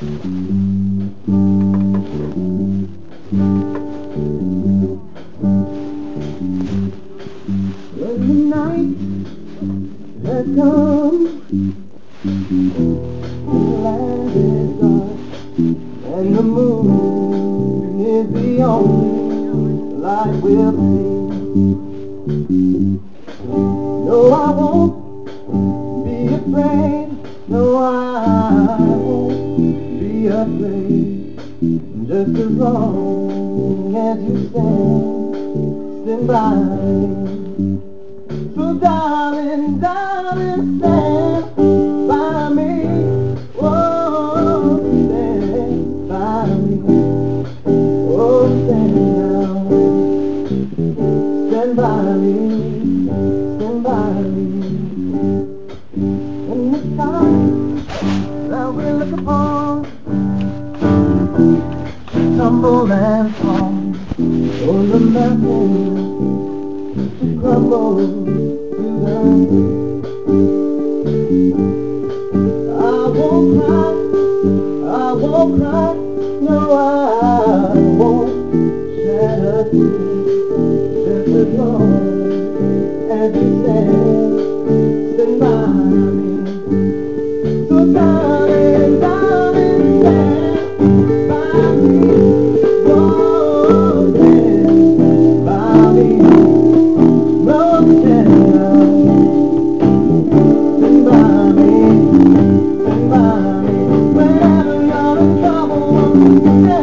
When the night has come, the land is dark, and the moon is the only light we'll see. No, I won't be afraid. No, I won't be afraid. Just as long as you stand by me. So darling, darling, stand by me. Oh, stand by me. Oh, stand now. Stand by me. Stand by me. In the sky that we look upon, tumble and fall on the mountain to crumble to the I won't cry, I won't cry, no, I won't shed a tear. Just as long as you stand by me. So darling, darling, stand by me. Oh, stand by me. Oh, stand by me. Stand by me. Whenever you're in trouble, stand